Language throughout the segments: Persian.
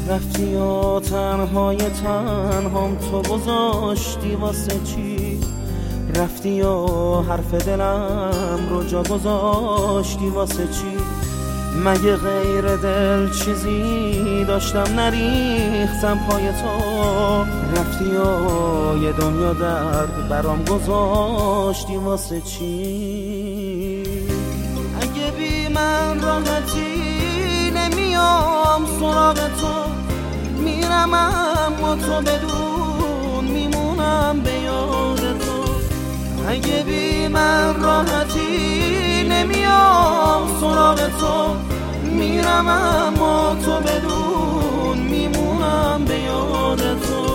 رفتی و تنهای تنهام تو گذاشتی واسه چی؟ رفتی و حرف دلم رو جا گذاشتی واسه چی؟ مگه غیر دل چیزی داشتم نریختم پای تو؟ رفتی و یه دنیا درد برام گذاشتی واسه چی؟ اگه بی من راحتی نمیام سراغ تو، میرم اما تو بدون میمونم به یاد تو. اگه بی من راحتی نمیام سراغ تو، میرم اما تو بدون میمونم به یاد تو.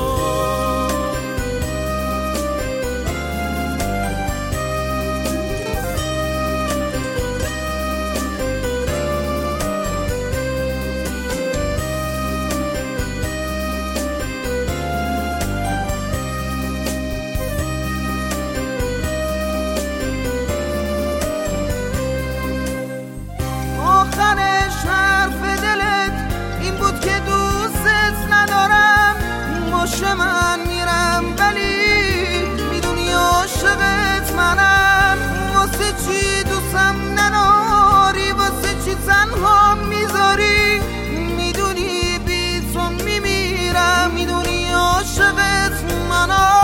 آخرش حرف دلت این بود که دوستت ندارم، باشه من میرم ولی میدونی عاشقت منم. واسه چی دوستم نداری، واسه چی تنها میذاری؟ میدونی بی تو میمیرم، میدونی عاشقت منم.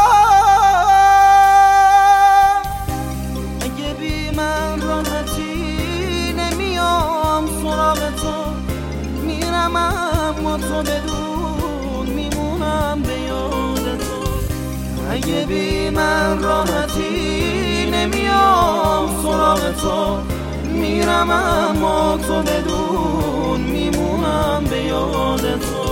اگه بی من راحتی سراغ تو، میرم اما تو بدون میمونم به یاد تو. اگه بی من راحتی نمیام سراغ تو، میرم اما تو بدون میمونم به یاد تو.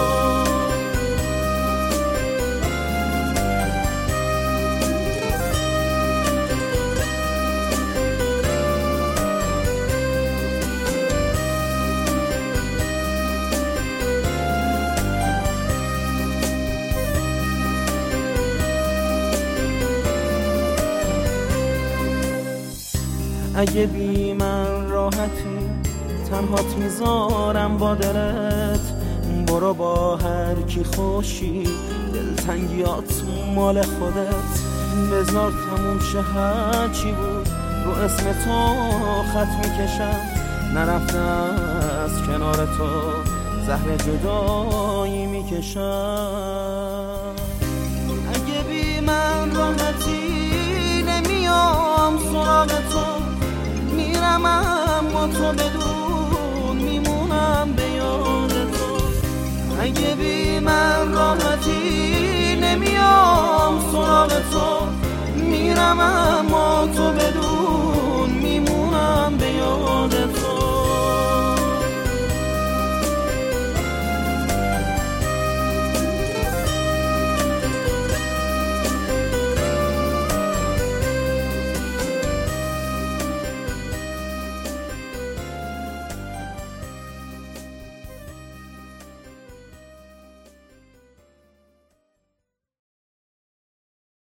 اگه بی من راحتی تنهات میذارم با دلت، برو با هر کی خوشی دلتنگیات مال خودت. بذار تموم شه هرچی بود، رو اسم تو خط میکشم، نرفته از کنار تو زهر جدایی میکشم. اگه بی من راحتی نمیام سراغ تو، میرم اما تو بدون میمونم به یاد تو. اگه بی من راحتی نمیام سراغ تو، میرم اما تو بدون